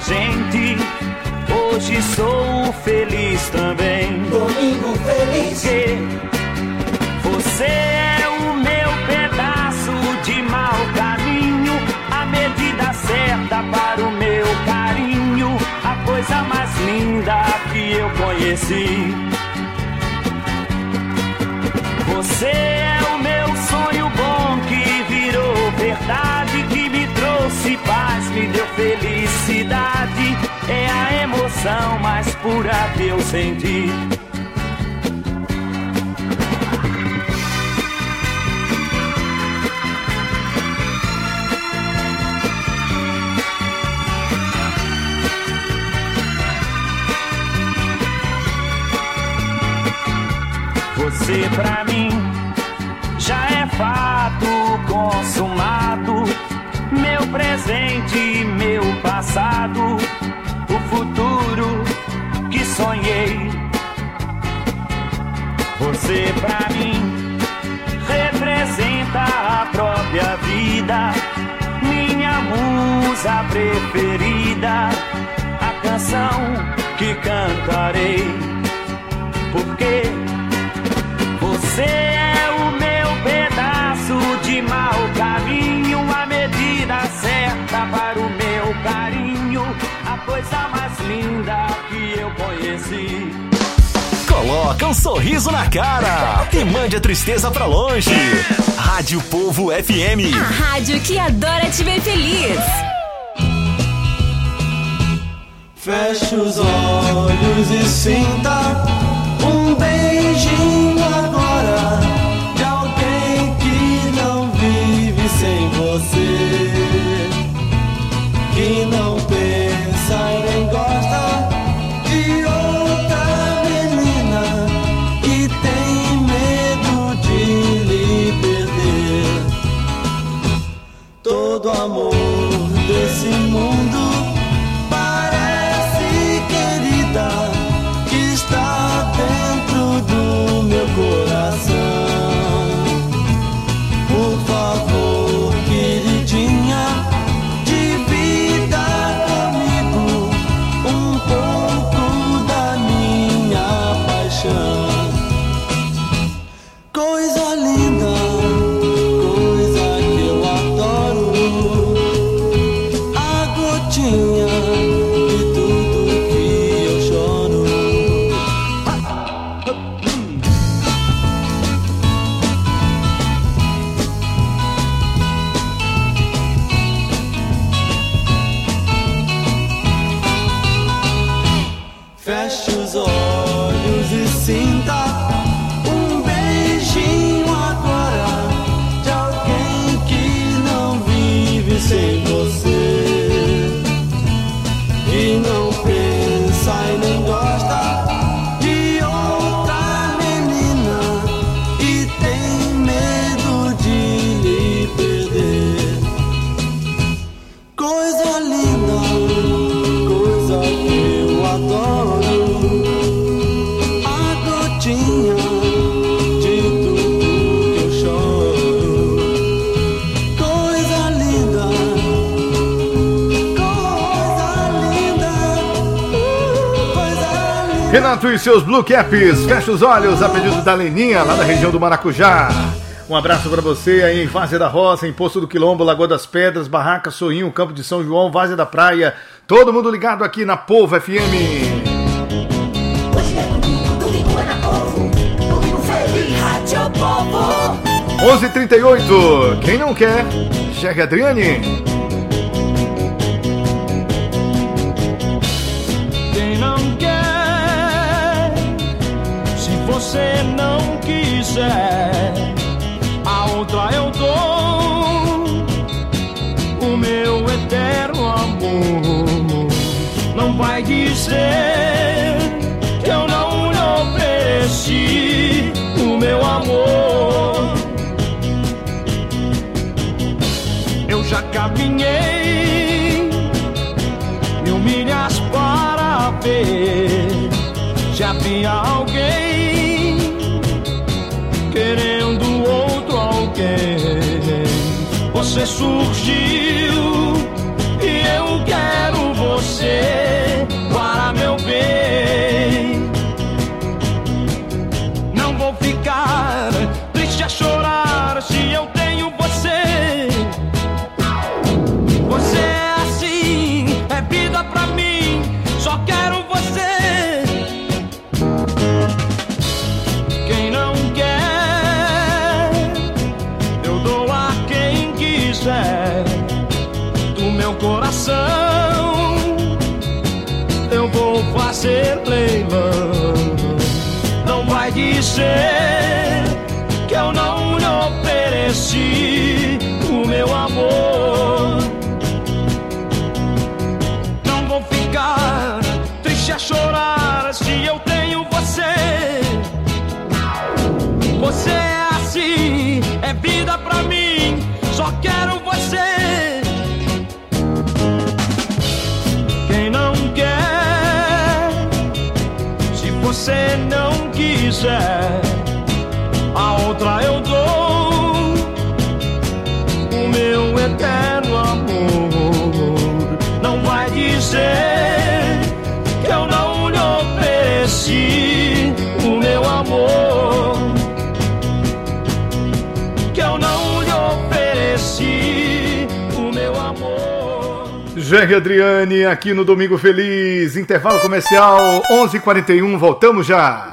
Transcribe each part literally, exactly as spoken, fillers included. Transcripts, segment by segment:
gente. Hoje sou feliz também. Domingo feliz. Porque você é o meu pedaço de mau caminho, a medida certa para o meu carinho, a coisa mais linda que eu conheci. Você é o meu sonho bom que virou verdade, que me trouxe paz, me deu felicidade. É a emoção mais pura que eu senti. Você pra mim já é fato consumado, meu presente, meu passado, o futuro que sonhei. Você pra mim representa a própria vida, minha musa preferida, a canção que cantarei. Porque você é o meu pedaço de mau caminho, a medida certa para o meu carinho, a coisa mais linda que eu conheci. Coloca um sorriso na cara e mande a tristeza pra longe. Rádio Povo F M. A rádio que adora te ver feliz. Feche os olhos e sinta um beijinho agora de alguém que não vive sem você, que não pensa e nem gosta de outra menina e tem medo de lhe perder. Todo amor desse mundo parece, querida, que está dentro do meu coração. Por favor, queridinha, divida comigo um pouco da minha paixão. Coisa linda, coisa que eu adoro, a gotinha de tudo que eu choro. Feche os olhos e sinta um beijinho agora de alguém que não vive sem você, e não pensa e nem gosta de outra menina e tem medo de lhe perder. Coisa linda, coisa que eu adoro, a gotinha de tudo que eu choro. Coisa linda, coisa linda, uh, coisa linda. Renato e seus Blue Caps, fecha os olhos a pedido da Leninha, lá da região do Maracujá. Um abraço pra você aí em Várzea da Roça, em Poço do Quilombo, Lagoa das Pedras, Barraca, Soinho, Campo de São João, Várzea da Praia. Todo mundo ligado aqui na Povo F M. Hoje é domingo, domingo é na Povo, domingo feliz, Rádio Povo. onze e trinta e oito. Quem não quer? Chegue Adriane. Quem não quer, se você não quiser, a outra eu dou, o meu eterno amor. Não vai dizer que eu não lhe ofereci o meu amor. Eu já caminhei mil milhas para ver se havia alguém querendo outro alguém. Você surgiu e eu quero você. quiser do meu coração, eu vou fazer leilão. Não vai dizer que eu não lhe ofereci o meu amor. Não vou ficar triste a chorar se eu tenho você. Você é assim, é vida pra mim, só quero você. Quem não quer, se você não quiser, a outra eu dou, o meu eterno amor. Não vai dizer que eu não lhe ofereci o meu amor, que eu não lhe ofereci o meu amor. Jair Adriane aqui no Domingo Feliz, intervalo comercial onze e quarenta e um, voltamos já.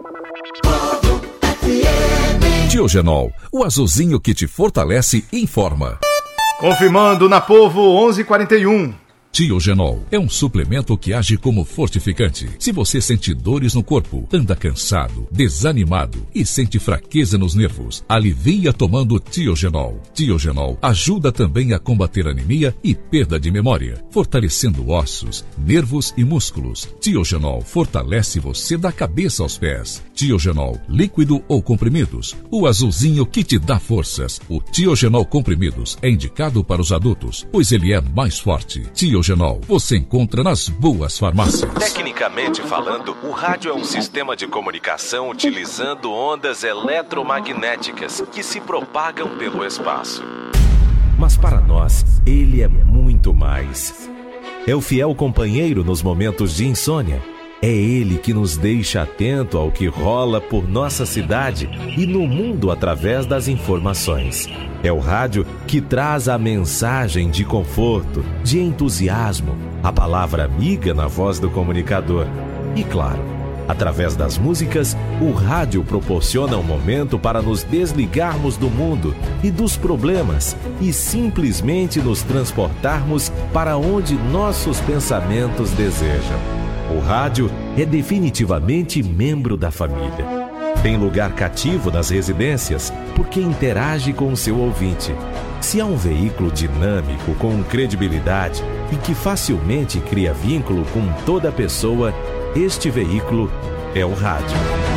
Diogenol, o azulzinho que te fortalece e informa. Confirmando na Povo onze e quarenta e um. Diogenol é um suplemento que age como fortificante. Se você sente dores no corpo, anda cansado, desanimado e sente fraqueza nos nervos, alivia tomando Diogenol. Diogenol ajuda também a combater anemia e perda de memória, fortalecendo ossos, nervos e músculos. Diogenol fortalece você da cabeça aos pés. Diogenol, líquido ou comprimidos, o azulzinho que te dá forças. O Diogenol comprimidos é indicado para os adultos, pois ele é mais forte. Diogenol você encontra nas boas farmácias. Tecnicamente falando, o rádio é um sistema de comunicação utilizando ondas eletromagnéticas que se propagam pelo espaço. Mas para nós, ele é muito mais. É o fiel companheiro nos momentos de insônia. É ele que nos deixa atento ao que rola por nossa cidade e no mundo através das informações. É o rádio que traz a mensagem de conforto, de entusiasmo, a palavra amiga na voz do comunicador. E claro, através das músicas, o rádio proporciona um momento para nos desligarmos do mundo e dos problemas e simplesmente nos transportarmos para onde nossos pensamentos desejam. O rádio é definitivamente membro da família. Tem lugar cativo nas residências porque interage com o seu ouvinte. Se há um veículo dinâmico, com credibilidade e que facilmente cria vínculo com toda pessoa, este veículo é o rádio.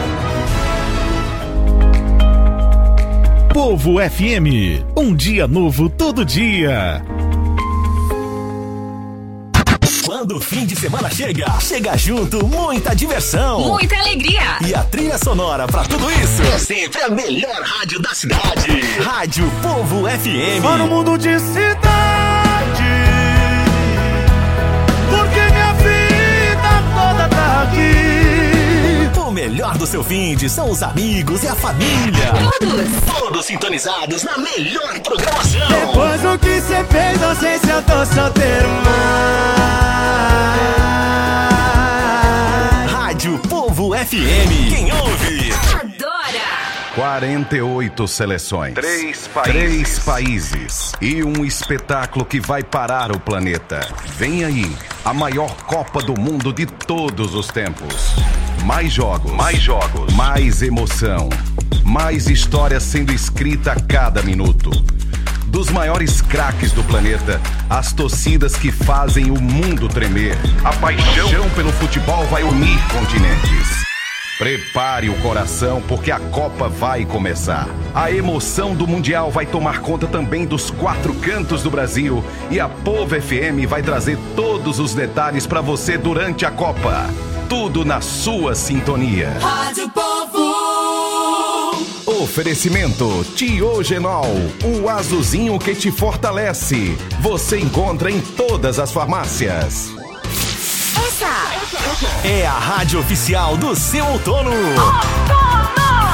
Povo F M, um dia novo todo dia. Quando o fim de semana chega, chega junto muita diversão, muita alegria e a trilha sonora pra tudo isso é sempre a melhor rádio da cidade. Rádio Povo F M. Só no mundo de cidade, porque minha vida toda tá aqui. O melhor do seu fim de são os amigos e a família. Todos, todos sintonizados na melhor programação. Depois do que cê fez, não sei se eu tô solteiro mais. Rádio Povo F M. Quem ouve adora. quarenta e oito seleções, Três países. Três países e um espetáculo que vai parar o planeta. Vem aí, a maior Copa do Mundo de todos os tempos. Mais jogos, mais jogos, mais emoção, mais história sendo escrita a cada minuto. Dos maiores craques do planeta, as torcidas que fazem o mundo tremer. A paixão pelo futebol vai unir continentes. Prepare o coração porque a Copa vai começar. A emoção do Mundial vai tomar conta também dos quatro cantos do Brasil e a Povo F M vai trazer todos os detalhes para você durante a Copa. Tudo na sua sintonia. Rádio Povo. Oferecimento Diogenol, o azulzinho que te fortalece. Você encontra em todas as farmácias. Essa é a rádio oficial do seu outono. Outono!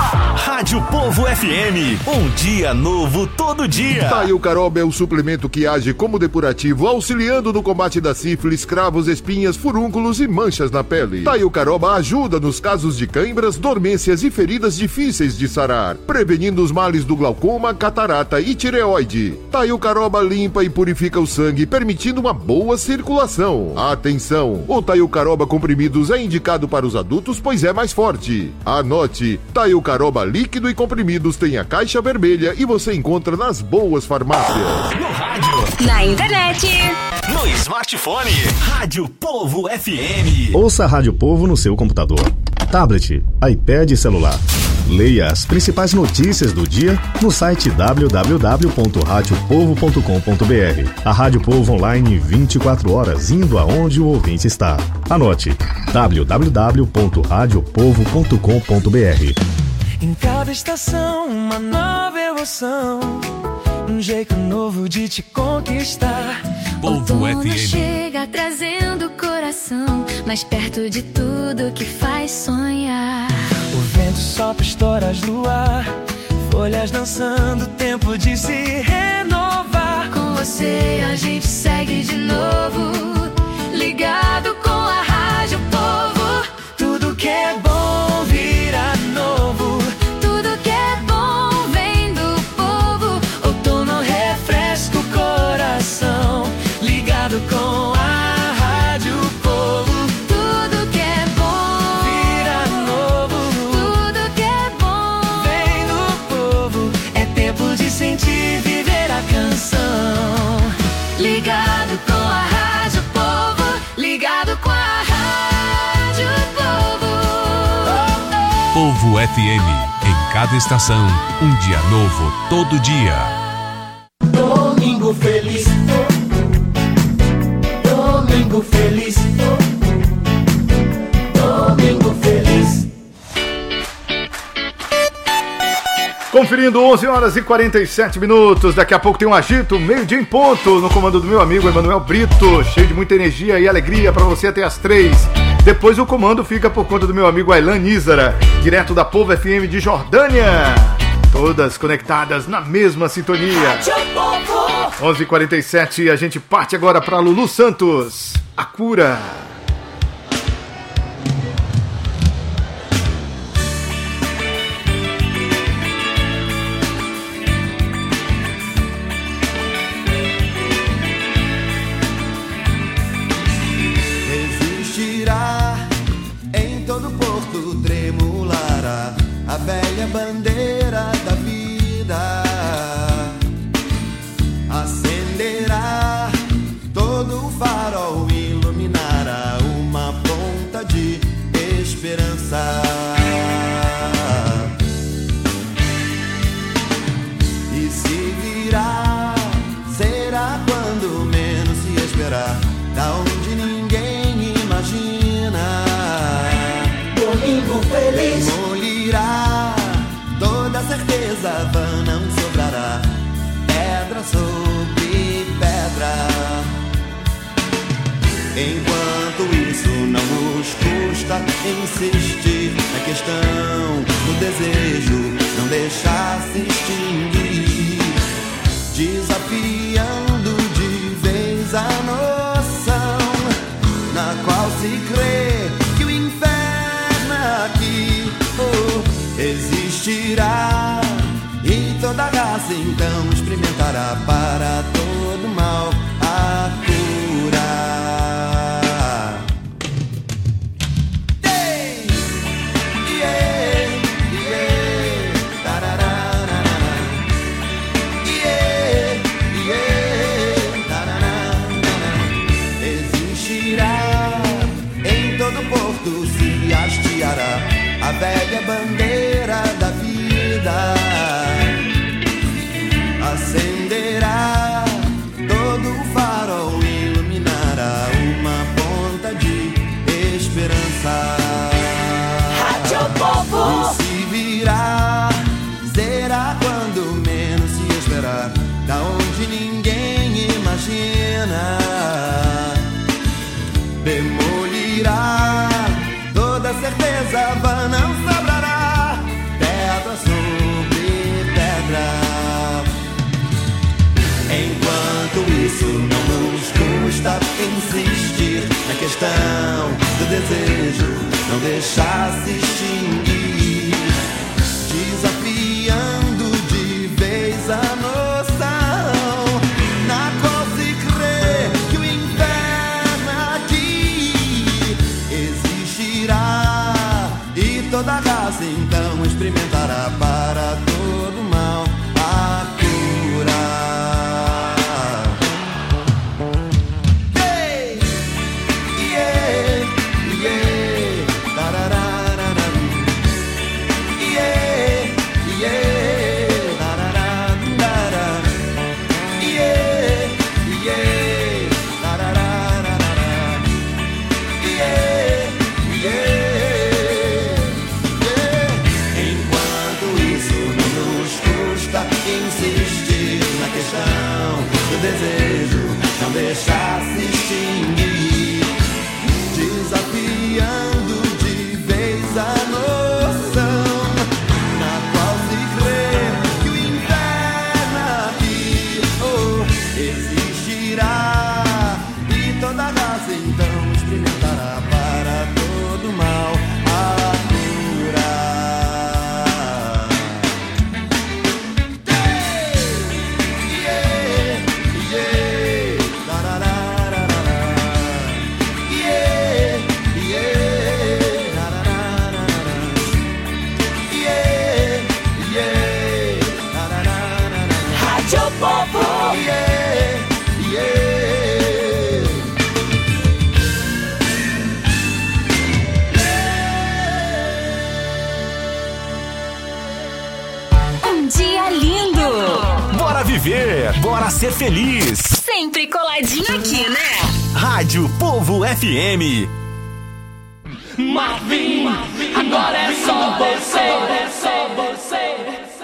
Rádio Povo F M, um dia novo todo dia. Taio Caroba é o suplemento que age como depurativo, auxiliando no combate da sífilis, cravos, espinhas, furúnculos e manchas na pele. Taio Caroba ajuda nos casos de cãibras, dormências e feridas difíceis de sarar, prevenindo os males do glaucoma, catarata e tireoide. Taio Caroba limpa e purifica o sangue, permitindo uma boa circulação. Atenção! O Taio Caroba comprimidos é indicado para os adultos, pois é mais forte. Anote, Taio Caroba líquido e comprimidos tem a caixa vermelha e você encontra nas boas farmácias. No rádio, na internet, no smartphone, Rádio Povo F M. Ouça a Rádio Povo no seu computador, tablet, iPad e celular. Leia as principais notícias do dia no site w w w ponto rádio povo ponto com ponto b r. A Rádio Povo online vinte e quatro horas, indo aonde o ouvinte está. Anote, w w w ponto rádio povo ponto com ponto b r. Em cada estação, uma nova emoção, um jeito novo de te conquistar. Povo F M chega trazendo o coração mais perto de tudo que faz sonhar. O vento sopra estoras no ar, folhas dançando, tempo de se renovar. Com você a gente segue de novo, ligado com a Rádio Povo. Tudo que é bom vira novo, tudo que é bom vem do povo. Outono refresca o coração, ligado com a Rádio Povo. Tudo que é bom vira novo, tudo que é bom vem do povo. É tempo de sentir, viver a canção. Ligado com a Rádio Povo, ligado com a Rádio Povo. Povo F M, em cada estação, um dia novo todo dia. Domingo feliz, domingo feliz, domingo feliz. Conferindo onze horas e quarenta e sete minutos, daqui a pouco tem um agito, meio-dia em ponto, no comando do meu amigo Emanuel Brito, cheio de muita energia e alegria para você até as três. Depois o comando fica por conta do meu amigo Ailan Nízara, direto da Povo F M de Jordânia. Todas conectadas na mesma sintonia. onze e quarenta e sete, a gente parte agora para Lulu Santos, A Cura. A velha bandeira da vida acenderá, todo o farol iluminará uma ponta de esperança. E se virá, será quando menos se esperar, da onde ninguém imagina. Domingo feliz, toda certeza vã não sobrará, pedra sobre pedra. Enquanto isso não nos custa insistir na questão, no desejo, não deixar se extinguir, desafiando de vez a noção na qual se crê que o inferno aqui oh, existirá, e toda raça então experimentará para todo mal a cura. A velha bandeira da vida acenderá, todo o farol iluminará uma ponta de esperança. Rádio Povo. E se virá, será quando menos se esperar, da onde ninguém imagina. Demolirá, toda certeza vã não sobrará, pedra sobre questão do desejo não deixar se extinguir, desafiando de vez a noção na qual se crê que o inferno aqui existirá, e toda raça então experimentará para todo mal a cura. Desejo não deixar se extinguir, desafiando de vez a noção na qual se crê que o inferno aqui oh, existirá, e toda raça então experimentará para todo mal a cura. Viver, bora ser feliz. Sempre coladinho aqui, né? Rádio Povo F M. Marvin, agora é só você, é só você.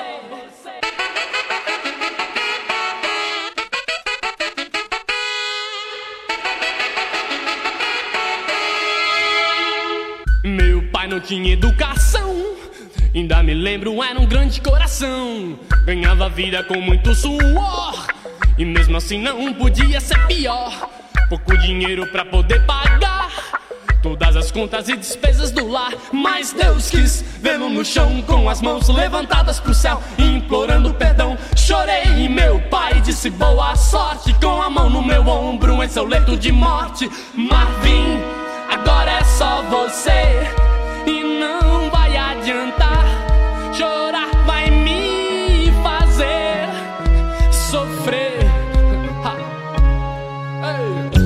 Meu pai não tinha educação, ainda me lembro, era um grande coração. Ganhava vida com muito suor, e mesmo assim não podia ser pior. Pouco dinheiro pra poder pagar todas as contas e despesas do lar, mas Deus quis vê-lo no chão, com as mãos levantadas pro céu, implorando perdão. Chorei e meu pai disse boa sorte, com a mão no meu ombro em seu leito de morte. Marvin, agora é só você, e não vai adiantar. Chorar vai me fazer sofrer. Ha. Hey.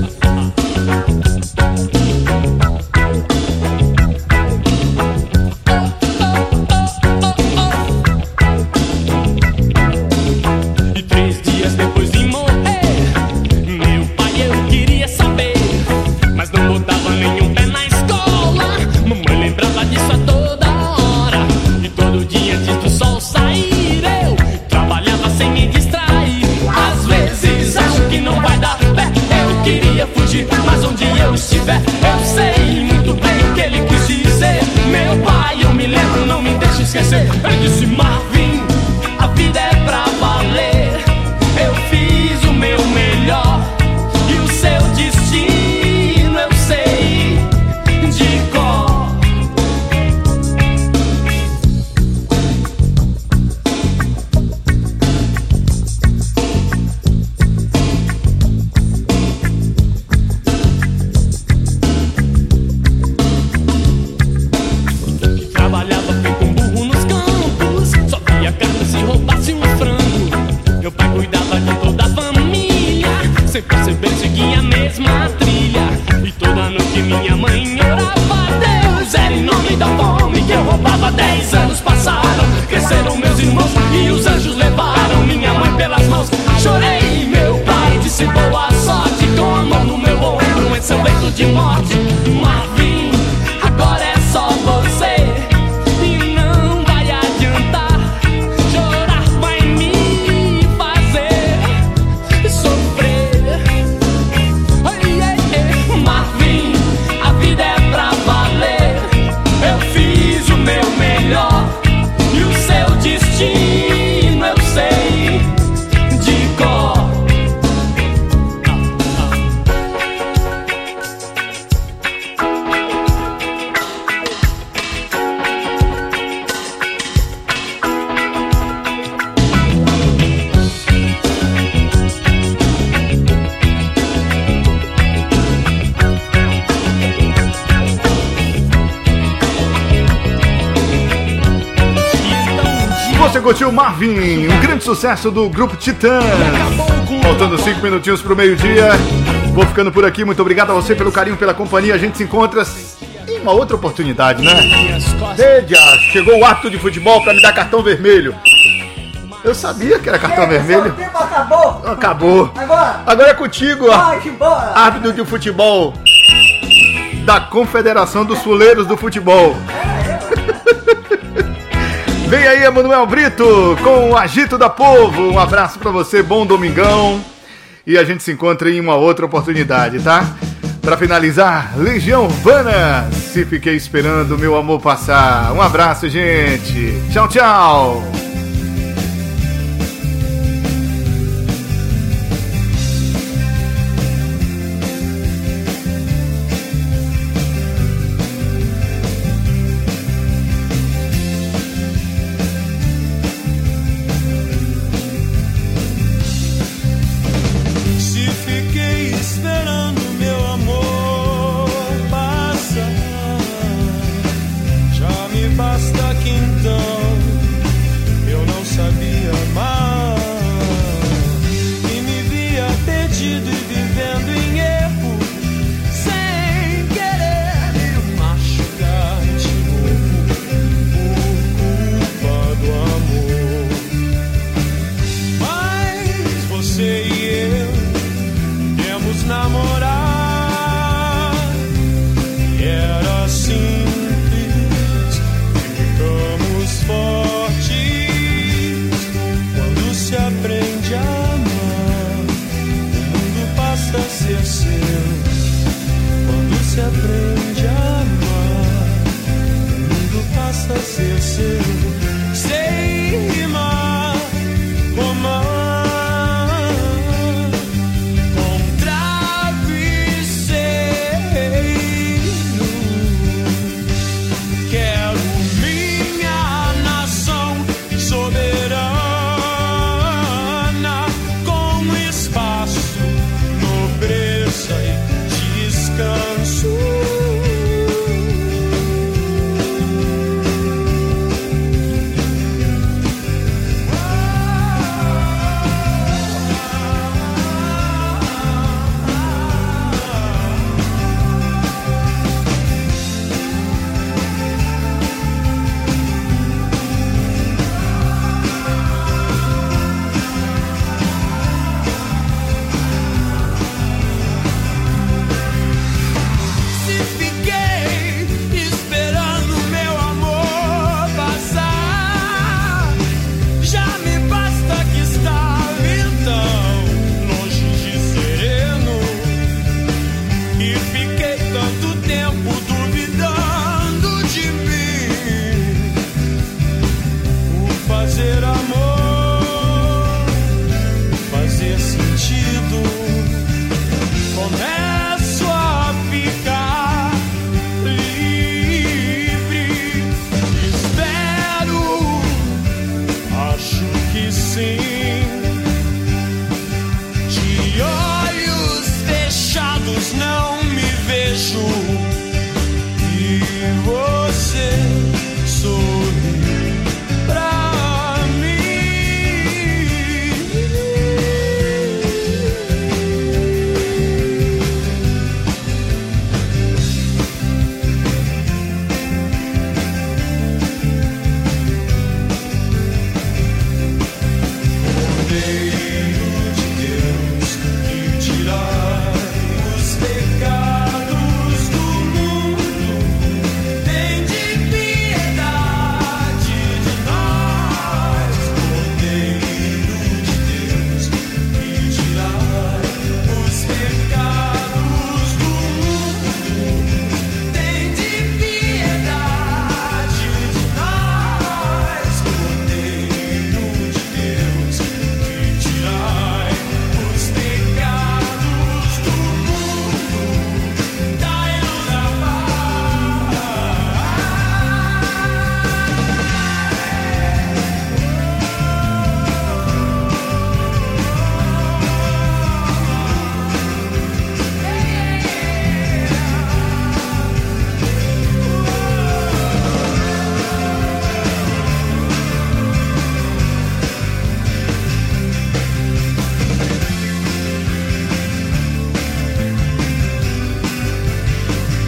E três dias depois de morrer, meu pai eu queria saber, mas não botava nenhum pé na escola. Mamãe lembrava disso a toda hora, e todo dia antes do sol sair eu trabalhava sem me distrair. Às vezes acho que não vai dar pé, eu queria fugir, mas onde eu estiver eu sei muito bem o que ele quis dizer. Meu pai, eu me lembro, não me deixe esquecer. Ele disse: Marvin, a vida é pra valer, eu fiz o meu melhor, e o seu destino eu sei de cor. Trabalhava feito um burro nos campos, só via carne se roubasse um frango. Meu pai cuidava de toda a família, sem perceber seguia a mesma trilha. E toda noite minha mãe orava a Deus, era em nome da fome que eu roubava. Dez anos passaram, cresceram meus irmãos, e os anjos levaram minha mãe pelas mãos. Chorei, meu pai disse boa sorte, com a mão no meu ombro em seu leito de morte. Marvin, agora é só você, e não vai adiantar. Chorar vai me fazer sofrer. Ai, ai, ai. Marvin, a vida é pra valer, eu fiz o meu melhor, e o seu destino eu sei de cor. curtiu Marvin, um grande sucesso do grupo Titãs. Faltando cinco minutinhos pro meio-dia. Vou ficando por aqui. Muito obrigado a você pelo carinho, pela companhia. A gente se encontra em uma outra oportunidade, né? Veja, chegou o árbitro de futebol para me dar cartão vermelho. Eu sabia que era cartão Chega, vermelho. seu tempo acabou. Acabou. Agora. Agora é contigo, ó. Vai embora. Árbitro de futebol da Confederação dos Fuleiros do Futebol. Vem aí, Emanuel Brito, com o Agito da Povo. Um abraço pra você, bom domingão. E a gente se encontra em uma outra oportunidade, tá? Pra finalizar, Legião Urbana, Se Fiquei Esperando Meu Amor Passar. Um abraço, gente. Tchau, tchau.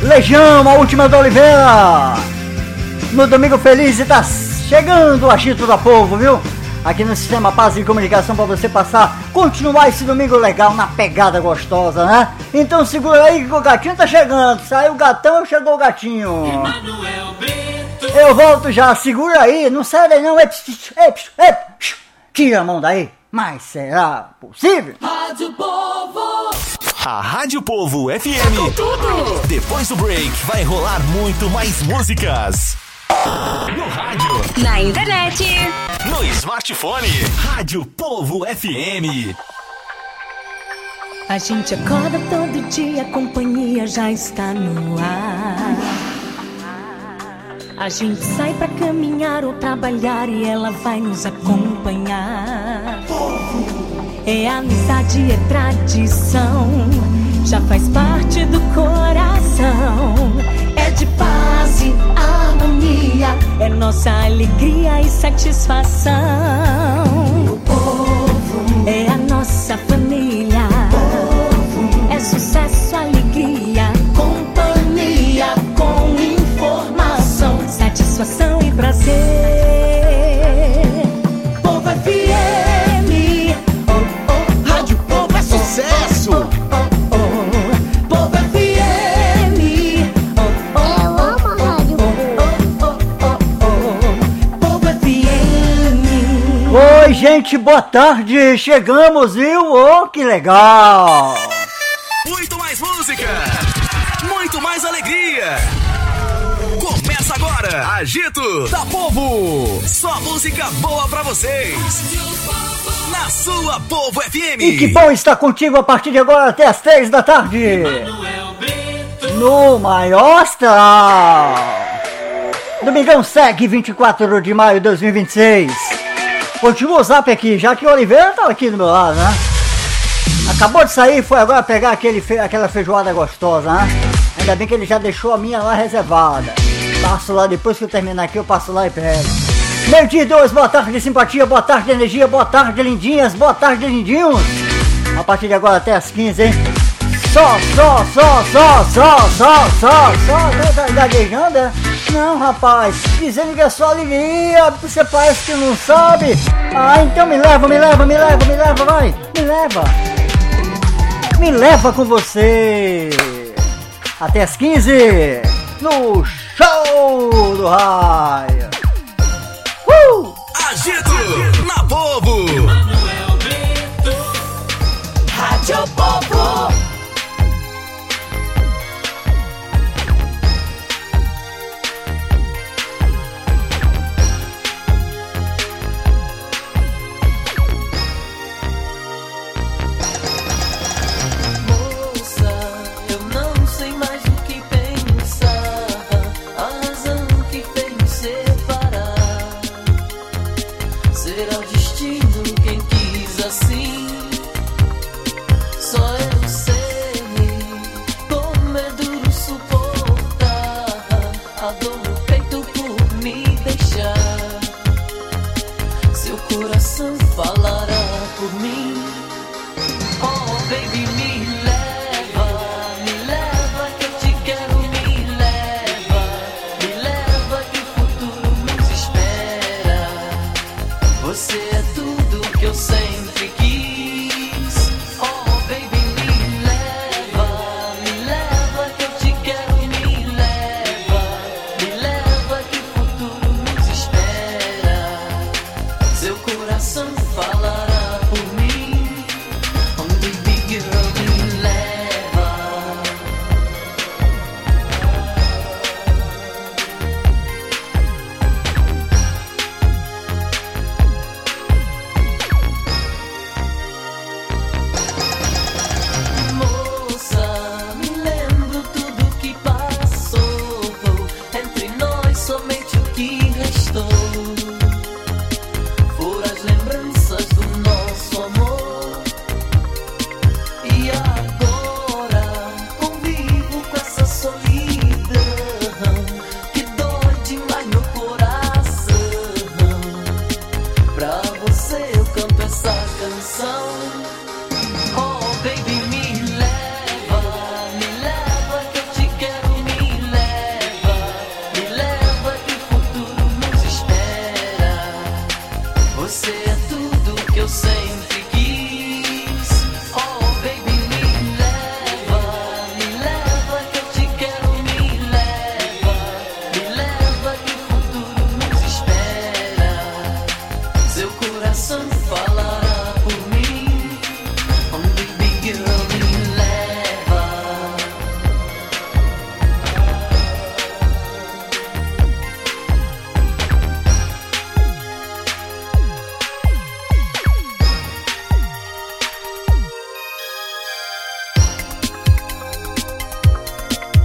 Legião, a última da Oliveira. No Domingo Feliz e tá chegando o agito da povo, viu? Aqui no Sistema Paz de Comunicação para você passar, continuar esse domingo legal na pegada gostosa, né? Então segura aí que o gatinho tá chegando. Saiu o gatão, chegou o gatinho. Eu volto já, segura aí, não sai daí não. Tira a mão daí. Mas será possível? Rádio Povo. A Rádio Povo F M. Com tudo. Depois do break vai rolar muito mais músicas. No rádio. Na internet. No smartphone. Rádio Povo F M. A gente acorda todo dia, a companhia já está no ar. A gente sai pra caminhar ou trabalhar e ela vai nos acompanhar. É amizade, é tradição, já faz parte do coração. É de paz e harmonia, é nossa alegria e satisfação. O povo é a nossa família. Povo é sucesso, alegria, companhia com informação, satisfação e prazer. Povo F M, oh, oh, Rádio Povo é sucesso. Oh, oh, oh, Povo F M, oh, oh, eu amo a Rádio Povo F M. Oi, gente, boa tarde. Chegamos, viu? Oh, que legal. Muito mais música, muito mais alegria. Começa agora, Agito da Povo. Só música boa pra vocês. Na sua Povo F M. E que bom estar contigo a partir de agora até as três da tarde. No maior astral. Domingão segue, vinte e quatro de maio de dois mil e vinte e seis. Continua o zap aqui, já que o Oliveira tá aqui do meu lado, né? Acabou de sair, foi agora pegar aquele fe... aquela feijoada gostosa, né? Ainda bem que ele já deixou a minha lá reservada. Passo lá, depois que eu terminar aqui, eu passo lá e pego. Meio-dia e dois, boa tarde de simpatia, boa tarde de energia, boa tarde lindinhas, boa tarde lindinhos. A partir de agora até as quinze, hein? Só, só, só, só, só, só, só, só, tá gaguejando, é? Não, rapaz, dizendo que é só alegria, você parece que não sabe. Ah, então me leva, me leva, me leva, me leva, vai, me leva. Me leva com você. Até as quinze, no show do raio. Uh! Agito na Povo. Rádio Povo.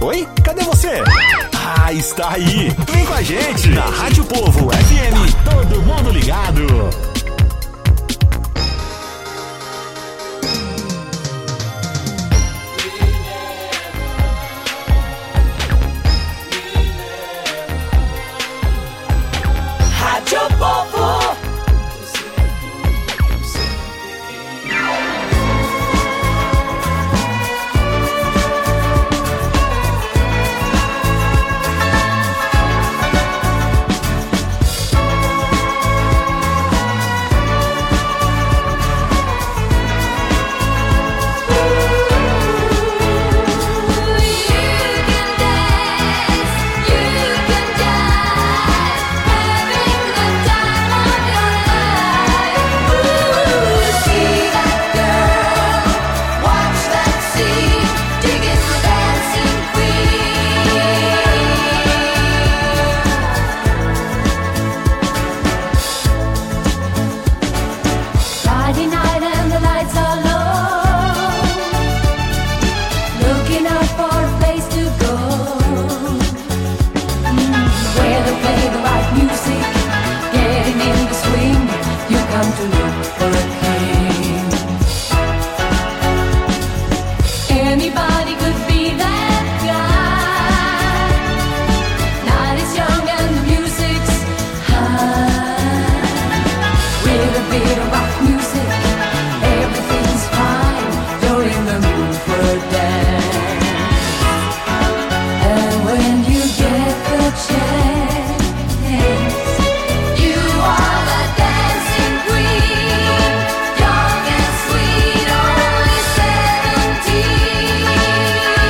Oi? Cadê você? Ah, está aí! Vem com a gente! Na Rádio Povo F M, todo mundo ligado! Rádio Povo. Dancing queen, only seventeen.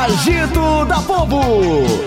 Agito da Povo.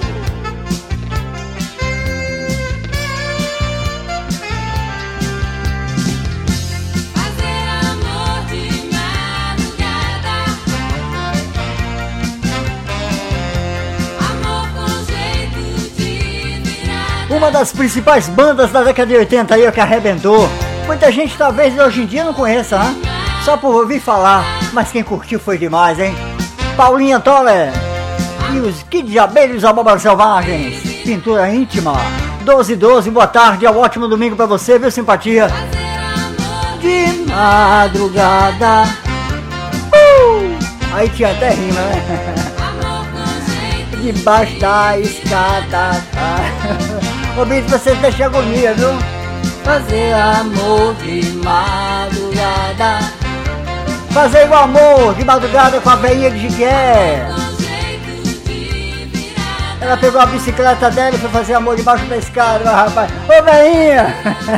Uma das principais bandas da década de oitenta aí, que arrebentou. Muita gente talvez hoje em dia não conheça, né? Só por ouvir falar, mas quem curtiu foi demais, hein? Paulinha Toller e os Kid de Abelha e os Abóboras Selvagens. Pintura íntima. doze e doze, boa tarde, é um ótimo domingo pra você, viu, simpatia? De madrugada. Uh! Aí tinha até rima, né? Debaixo da escada. Ô, bicho, você deixa agonia, viu? Fazer amor de madrugada. Fazer o amor de madrugada com a veinha de Jiqué. Ela pegou a bicicleta dela e foi fazer amor debaixo da escada, rapaz. Ô, veinha!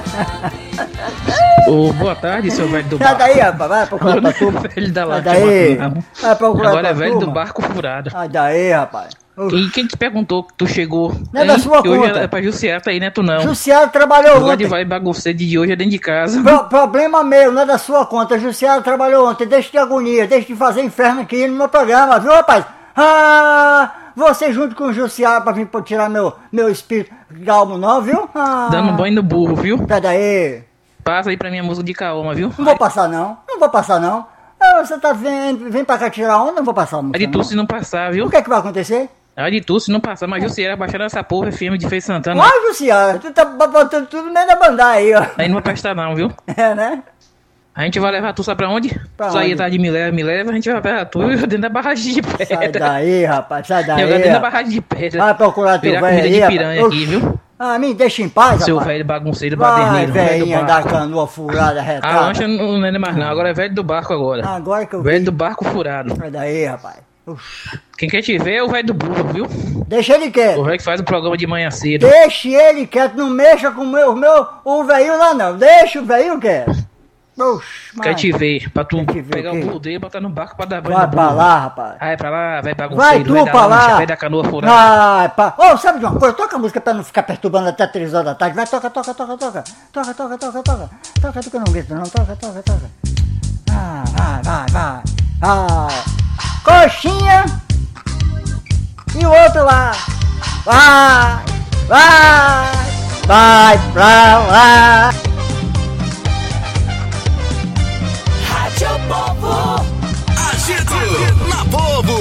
Ô, boa tarde, seu velho do Sai barco. daí, rapaz, vai procurar pra tu. Velho da Sai daí. Vai procurar Agora é pra velho turma. do barco furado. Sai daí, rapaz. E quem te perguntou que tu chegou? Não é da sua que hoje conta. é pra Jussiata aí, né, tu não? Jussiara trabalhou O lugar ontem. de vai bagunceiro de hoje é dentro de casa. Pro- problema meu, não é da sua conta. Jussiara trabalhou ontem. Deixa de agonia, deixa de fazer inferno aqui no meu programa, viu, rapaz? Ah, você junto com o Jussiara pra vir pra tirar meu, meu espírito calmo, não, viu? Ah, Dando banho no burro, viu? Sai daí. Passa aí pra minha música de Kaoma, viu? Não vou passar, não. Não vou passar, não. Ah, você tá vendo, vem pra cá tirar onda, não vou passar. É de tu se não passar, viu? O que é que vai acontecer? É de tu se não passar, mas Jussiara baixando essa porra, F M de Feira Santana. Uai, Jussiara, tu tá botando tudo no meio da banda aí, ó. Aí não vai prestar não, viu? É, né? A gente vai levar tu, sabe pra onde? Pra Só aí onde? tá de me leva, me leva, a gente vai pra tu dentro da barragem de pedra. Sai daí, rapaz, sai daí. Jogar dentro da rapaz. barragem de pedra. Vai procurar teu Virar velho comida aí, de rapaz. piranha aqui, Oxi. viu? Ah, me deixa em paz, Seu rapaz. velho bagunceiro, Vai, baderneiro, velho do velhinha da barco. canoa furada, A retada. lancha não é mais não, agora é velho do barco agora. Agora que eu Velho vi. do barco furado. Sai daí, rapaz. Oxi. Quem quer te ver é o velho do burro, viu? Deixa ele quieto. O velho que faz o programa de manhã cedo. Deixa ele quieto, não mexa com o meu, meu, o velhinho lá não. Deixa o velhinho quieto. Oxi, Quer mas- te ver, pra tu Quer te ver pegar o o quê? burro dele e botar no barco pra dar banho Vai no pra burro. lá, rapaz. Vai pra lá, vai Vai bagunceiro, tu vai da pra lancha, lá. vai da canoa furada. Vai, pá. Ô, sabe de uma coisa? Toca a música pra não ficar perturbando até três horas da tarde. Vai, toca, toca, toca, toca. Toca, toca, toca, toca. Toca, tu que eu não grito não. Toca, toca, toca. Ah, vai, vai, vai. Ah. Coxinha. E o outro lá. Vai, vai. Vai pra lá. Rádio Povo. Agito na Povo.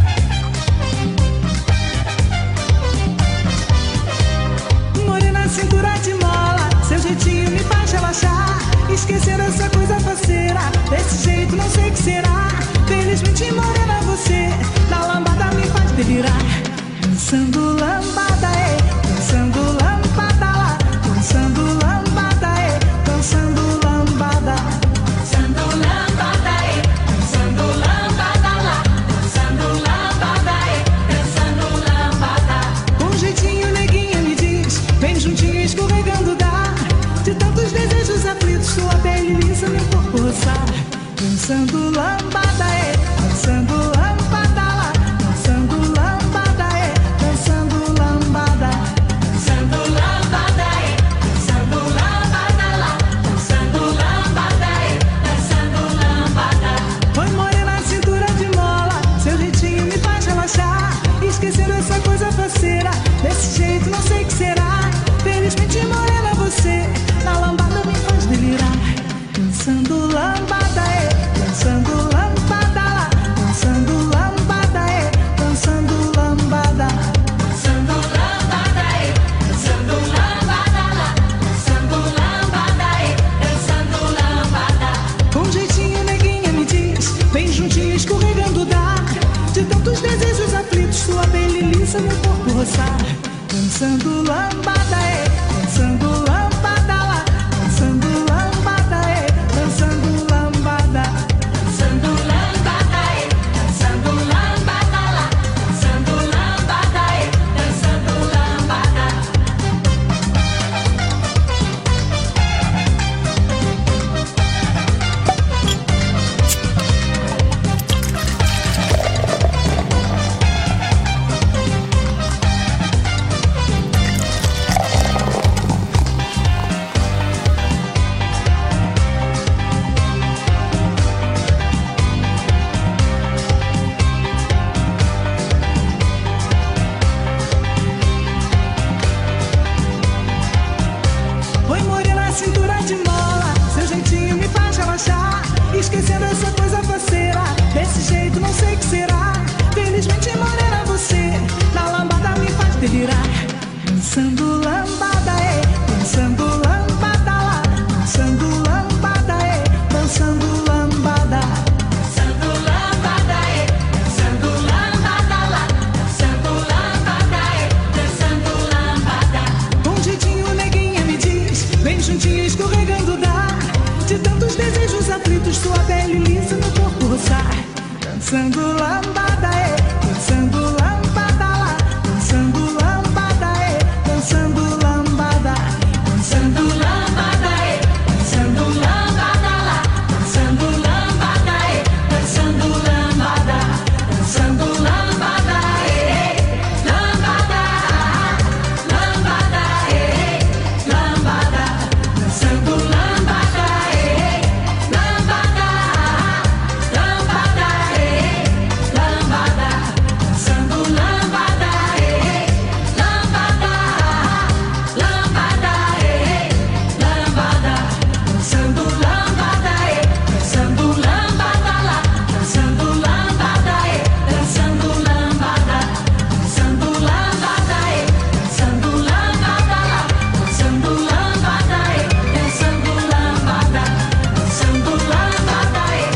Morena, cintura de mola, seu jeitinho me faz relaxar. Esquecer essa coisa faceira, desse jeito não sei o que será. Felizmente, morena, você na lambada me faz delirar. Dançando lambada, é, dançando lambada lá. Dançando lambada, é, dançando lambada. Dançando lambada, é, dançando lambada lá. Dançando lambada, é, dançando lambada. Com jeitinho, neguinha me diz, vem juntinho escorregando dá. De tantos desejos aflitos, sua pele lisa, meu corpo roçar. Dançando lambada, é, dançando lambada lá. Dançando lambada, é, dançando lambada. Dançando lambada, é, dançando lambada lá. Dançando lambada, é, dançando lambada. Foi morena, cintura de mola, seu jeitinho me faz relaxar. Esquecer essa coisa faceira, desse jeito não sei o que será. Felizmente, morena, você na lambada me faz delirar. Dançando lambada, é, dançando lambada lá. Dançando lambada, é, dançando lambada. Dançando lambada, é, dançando lambada lá. Dançando lambada, é, dançando lambada. Com jeitinho, neguinha me diz, vem juntinho escorregando dá. De tantos desejos aflitos, sua pele lisa, meu corpo roçar. Dançando lambada, é, dançando lambada lá. Dançando lambada, é, dançando lambada. Dançando lambada, é, dançando lambada lá. Dançando lambada, é, dançando lambada.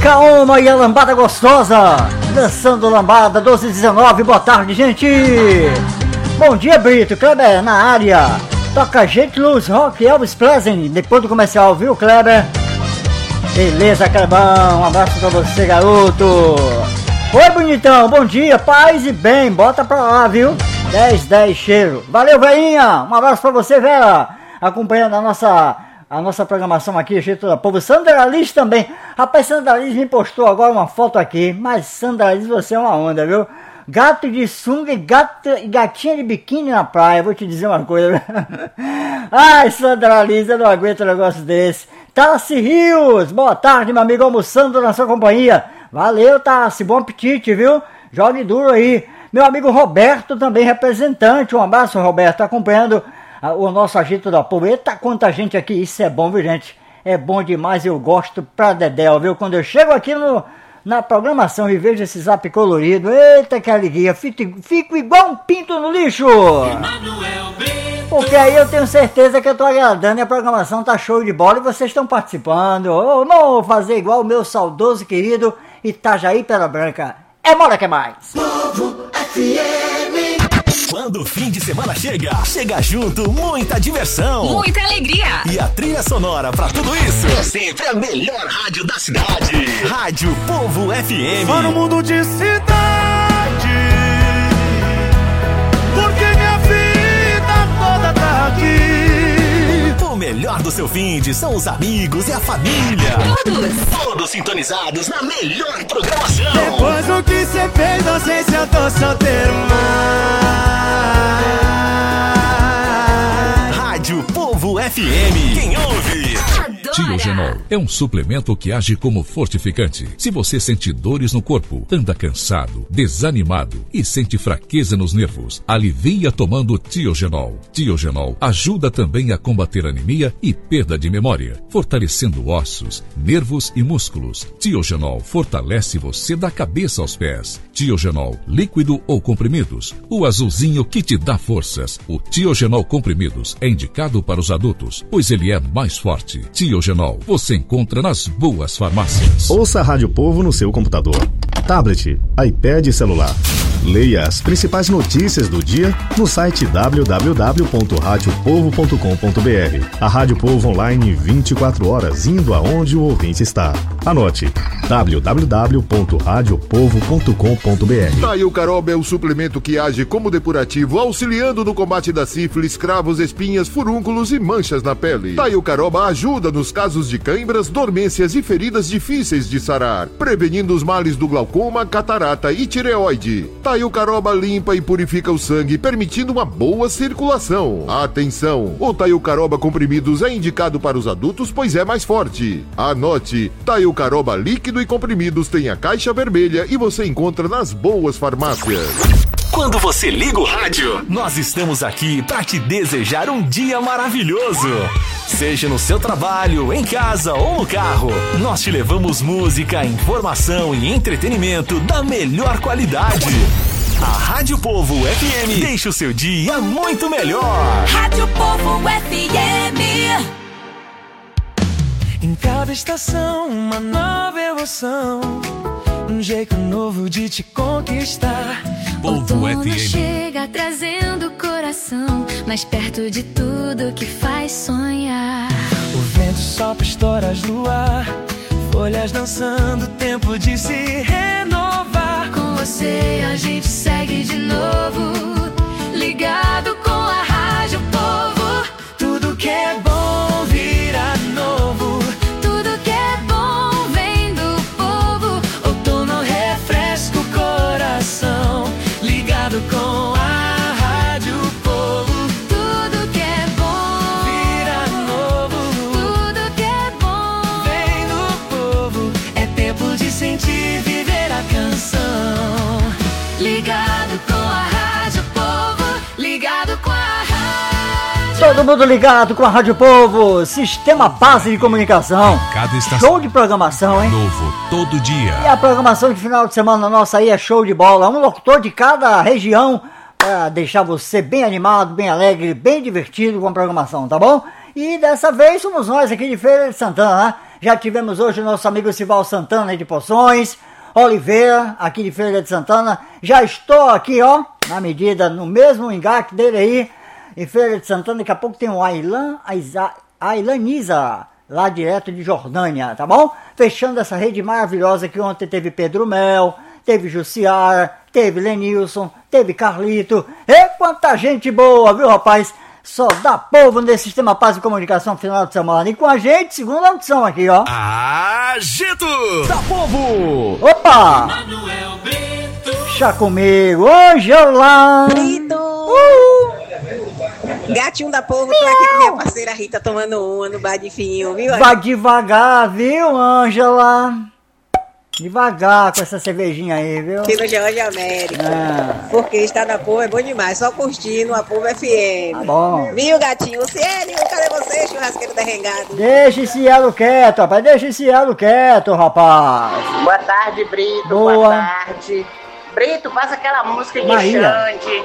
Kaoma e a lambada gostosa. Dançando lambada, doze e dezenove. Boa tarde, gente. Bom dia, Brito. Kleber na área. Toca gente, Luz Rock, Elvis Pleasant. Depois do comercial, viu, Kleber? Beleza, Clebão. Um abraço pra você, garoto. Oi, bonitão. Bom dia, paz e bem. Bota pra lá, viu? dez, dez, cheiro. Valeu, velhinha. Um abraço pra você, Vera. Acompanhando a nossa, a nossa programação aqui, Jeito da Povo. Sandra Liz também. Rapaz, Sandra Liz me postou agora uma foto aqui. Mas, Sandra Liz, você é uma onda, viu? Gato de sunga e gato, gatinha de biquíni na praia. Vou te dizer uma coisa. Ai, Sandra Liz, eu não aguento um negócio desse. Tassi Rios, boa tarde, meu amigo, almoçando na sua companhia. Valeu, Tassi, bom apetite, viu? Jogue duro aí. Meu amigo Roberto, também representante. Um abraço, Roberto, acompanhando a, o nosso Agito da Povo. Eita, quanta gente aqui. Isso é bom, viu, gente? É bom demais, eu gosto pra dedéu, viu? Quando eu chego aqui no... na programação e vejo esse zap colorido, eita que alegria, fico, fico igual um pinto no lixo, porque aí eu tenho certeza que eu tô agradando e a programação tá show de bola e vocês estão participando. Oh, não vou fazer igual o meu saudoso querido Itajaí Pedra Branca, é mora que mais. Povo F M. Quando o fim de semana chega, chega junto muita diversão, muita alegria e a trilha sonora pra tudo isso é sempre a melhor rádio da cidade. Rádio Povo F M. Só no mundo de cidade, porque minha vida toda tá aqui. O melhor do seu fim de são os amigos e a família. Todos, todos sintonizados na melhor programação. Depois do que cê fez, não sei se eu tô solteiro mais. Rádio Povo F M. Quem ouve? Tiogenol é um suplemento que age como fortificante. Se você sente dores no corpo, anda cansado, desanimado e sente fraqueza nos nervos, alivia tomando Tiogenol. Tiogenol ajuda também a combater anemia e perda de memória, fortalecendo ossos, nervos e músculos. Tiogenol fortalece você da cabeça aos pés. Tiogenol, líquido ou comprimidos, o azulzinho que te dá forças. O Tiogenol comprimidos é indicado para os adultos, pois ele é mais forte. Tiogenol, você encontra nas boas farmácias. Ouça a Rádio Povo no seu computador, tablet, iPad e celular. Leia as principais notícias do dia no site w w w ponto rádio povo ponto com ponto b r. A Rádio Povo online vinte e quatro horas, indo aonde o ouvinte está. Anote: w w w ponto rádio povo ponto com ponto b r. Taio Caroba é o suplemento que age como depurativo, auxiliando no combate da sífilis, cravos, espinhas, furúnculos e manchas na pele. Taio Caroba ajuda nos casos de cãibras, dormências e feridas difíceis de sarar, prevenindo os males do glaucoma, catarata e tireoide. Taio Caroba limpa e purifica o sangue, permitindo uma boa circulação. Atenção! O Taio Caroba comprimidos é indicado para os adultos, pois é mais forte. Anote: Taio Caroba líquido e comprimidos tem a caixa vermelha e você encontra nas boas farmácias. Quando você liga o rádio, nós estamos aqui para te desejar um dia maravilhoso. Seja no seu trabalho, em casa ou no carro, nós te levamos música, informação e entretenimento da melhor qualidade. A Rádio Povo F M deixa o seu dia muito melhor. Rádio Povo F M. Em cada estação, uma nova emoção, um jeito novo de te conquistar. Povo F M chega trazendo o coração mais perto de tudo que faz sonhar. O vento sopra histórias no ar, folhas dançando, tempo de se renovar. Com você a gente segue de novo, ligado com a Rádio Povo. Tudo que é bom vira novo, tudo que é bom vem do povo. Outono refresca o coração, ligado com a Rádio Povo. Tudo que é bom vira novo, tudo que é bom vem do povo. É tempo de sentir, viver a canção. Ligado com a Rádio Povo, ligado com a Rádio. Todo mundo ligado com a Rádio Povo, sistema base de comunicação. Cada estação. Show de programação, hein? Novo, todo dia. E a programação de final de semana nossa aí é show de bola. Um locutor de cada região para deixar você bem animado, bem alegre, bem divertido com a programação, tá bom? E dessa vez somos nós aqui de Feira de Santana, né? Já tivemos hoje o nosso amigo Sival Santana de Poções, Oliveira, aqui de Feira de Santana. Já estou aqui, ó, na medida, no mesmo engate dele aí, em Feira de Santana. Daqui a pouco tem o Ailan, Ailaniza, lá direto de Jordânia, tá bom? Fechando essa rede maravilhosa que ontem teve Pedro Mel, teve Jussiara, teve Lenilson, teve Carlito. E quanta gente boa, viu, rapaz? Só dá povo nesse Sistema Paz de Comunicação final de semana. E com a gente, segunda audição aqui, ó. Agito da Povo. Opa! Manuel Brito. Chá comigo, Angela. Brito. Uh! Gatinho da Povo, tô aqui com minha parceira Rita tomando uma no bar de Finho, viu? Vai devagar, viu, Angela? Devagar com essa cervejinha aí, viu? Aqui no Jorge América. Ah. Porque estar na Povo é bom demais, só curtindo a Povo F M. Tá bom. Viu, gatinho? Cielo, cadê você, churrasqueiro derrengado? Deixa esse elo quieto, rapaz. Deixa esse elo quieto, rapaz. Boa tarde, Brito. Boa, Boa tarde. Brito, faz aquela música de Maria. Xande.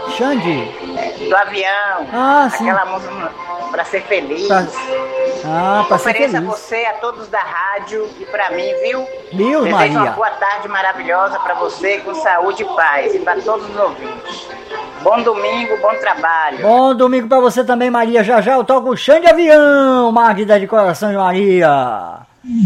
Xande? Do avião. Ah, sim. Aquela música pra ser feliz. Pra... Ah, pra ser Ofereça feliz. a você, a todos da rádio e pra mim, viu? Viu, Desejo Maria? uma boa tarde maravilhosa pra você, com saúde e paz. E pra todos os ouvintes. Bom domingo, bom trabalho. Bom domingo pra você também, Maria. Já já eu toco o Xande Avião, Magda de Coração de Maria.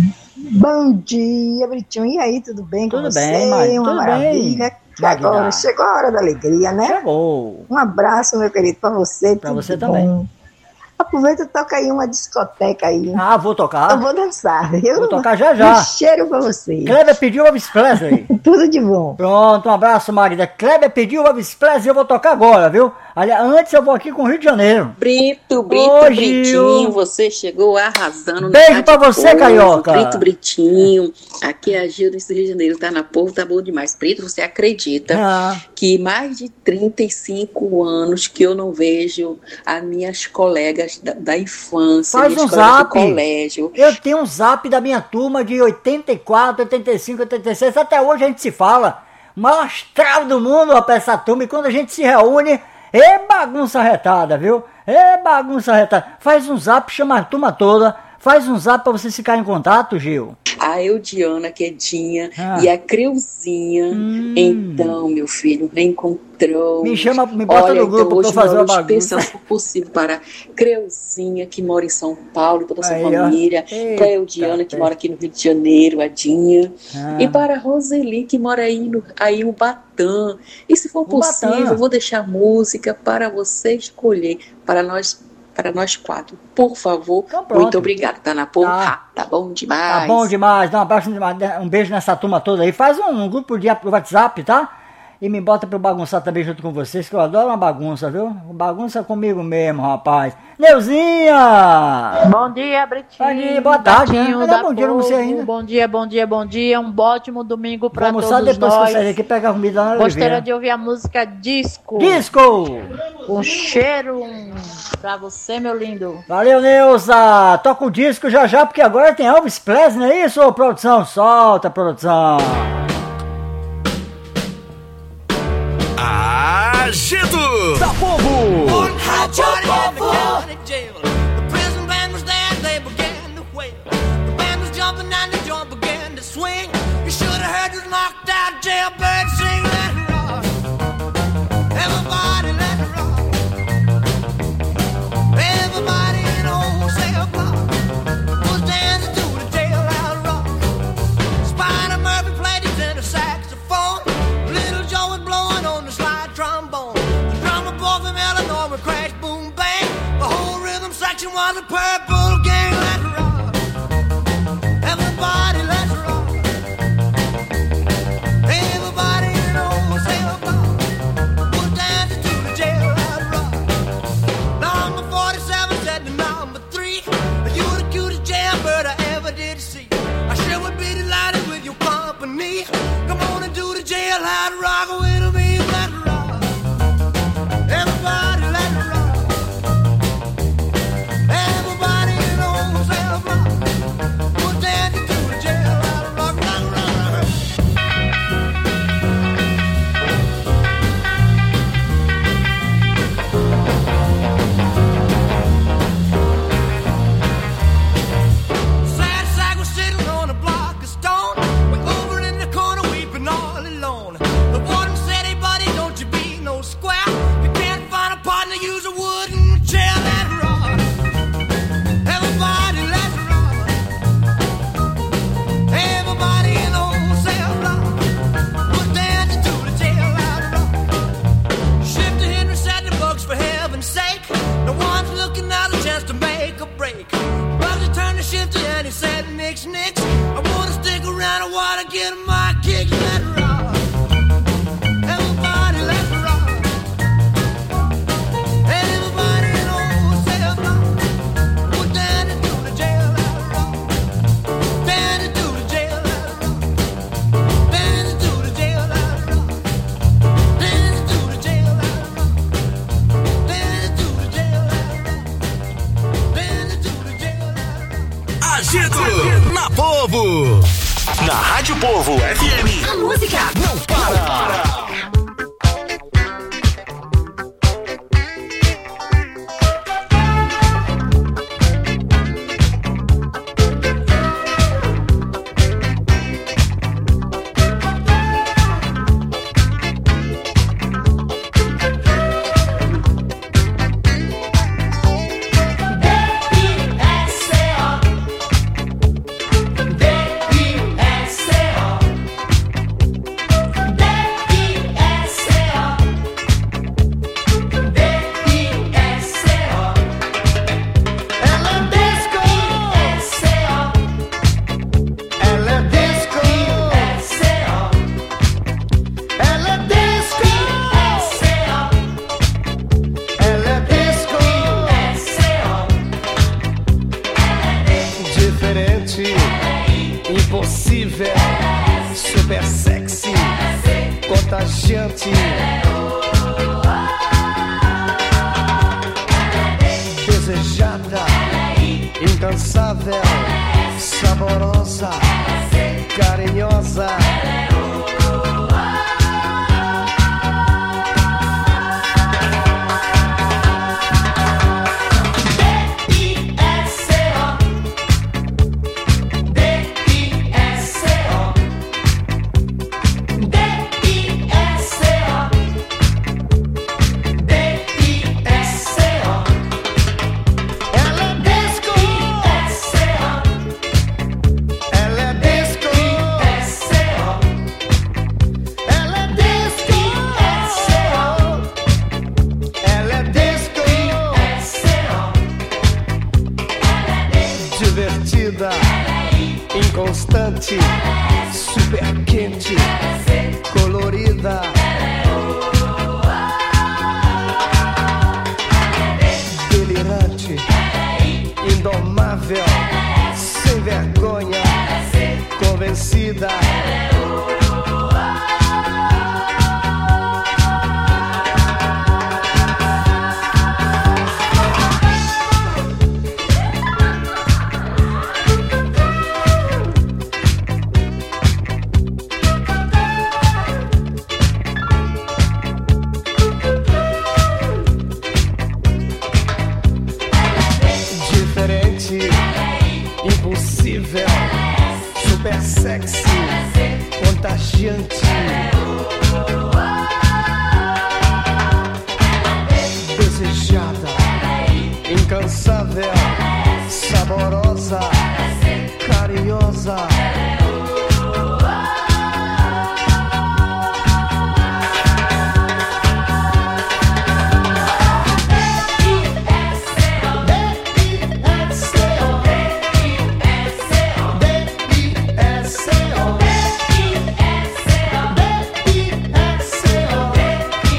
Bom dia, Britinho. E aí, tudo bem com Tudo você? bem, Maria, Uma tudo maravilha. bem. Que agora chegou a hora da alegria, né? Chegou. Um abraço, meu querido, pra você. Pra tudo você bom. também. Aproveita e toca aí uma discoteca aí. Ah, vou tocar. Eu vou dançar, viu? Vou tocar já já. Um cheiro pra você. Kleber pediu Elvis Presley. Tudo de bom. Pronto, um abraço, Magda. Kleber pediu Elvis Presley e eu vou tocar agora, viu? Aliás, antes eu vou aqui com o Rio de Janeiro. Brito, Brito, Ô, Britinho, Gil. você chegou arrasando. Beijo pra você, Povo, Carioca. Brito, Britinho, aqui é a Gil do Rio de Janeiro, tá na Povo, tá bom demais. Brito, você acredita Ah. que mais de trinta e cinco anos que eu não vejo as minhas colegas da, da infância, Faz minhas um colegas zap. do colégio. Eu tenho um zap da minha turma de oitenta e quatro, oitenta e cinco, oitenta e seis. Até hoje a gente se fala. O maior astral do mundo, rapaz, essa turma. E quando a gente se reúne, é bagunça retada, viu? É bagunça retada. Faz um zap, chama a turma toda. Faz um zap pra vocês ficarem em contato, Gil. A Eudiana, Quedinha Ah. e a Creuzinha. Hum. Então, meu filho, reencontrou. Me chama, me bota Olha, no grupo então, pra eu hoje fazer uma nós bagunça. pensamos, se for possível, para Creuzinha, que mora em São Paulo, toda a sua Aí, ó. família. Eita, Para a Eudiana, que pé. mora aqui no Rio de Janeiro, a Dinha. Ah. E para a Roseli, que mora aí no aí, no Batã. E se for Ubatã. possível, eu vou deixar música para você escolher, para nós, para nós quatro. Por favor, pronto. muito obrigada. Tá na porra? Tá. Tá bom demais. Tá bom demais, dá um abraço, um beijo nessa turma toda aí. Faz um, um grupo de WhatsApp, tá? E me bota pra eu bagunçar também junto com vocês, que eu adoro uma bagunça, viu? Bagunça comigo mesmo, rapaz. Neuzinha! Bom dia, Britinho. Bom dia, boa tarde, né? Gatinho Não da dá bom dia, não Povo. sei ainda. Bom dia, bom dia, bom dia. Um ótimo domingo pra Vamos todos só depois que eu nós. sair aqui pegar comida na Gostaria Oliveira. de ouvir a música Disco. Disco! Um cheiro pra você, meu lindo. Valeu, Neuza! Toca o disco já já, porque agora tem Elvis Presley, não é isso, ô, produção? Solta, produção! Agito da Povo. Rádio Povo. The prison band was there, they began to wail. The band was jumping and the joint began to swing. You should have heard this knocked out jailbird sing. Let it rock. Everybody let it rock. Everybody in old cell block was dancing to the jailhouse rock. Spider Murphy played his tenor saxophone. Little Joe was blowing on the slide trombone. The drummer boy from Illinois would crash, boom, bang. The whole rhythm section was a purple gang. Let's rock. Everybody, let's rock. Everybody in old cell block was dancing to the jailhouse rock. Number forty-seven said to number three, you the cutest jailbird I ever did see. I sure would be delighted with your company. Come on and do the jailhouse rock with me. Let's rock. Everybody, let's rock. Everybody Povo. Na Rádio Povo F M. A música não para. Não para. inconstante, super quente, colorida. Delirante, indomável, sem vergonha, convencida.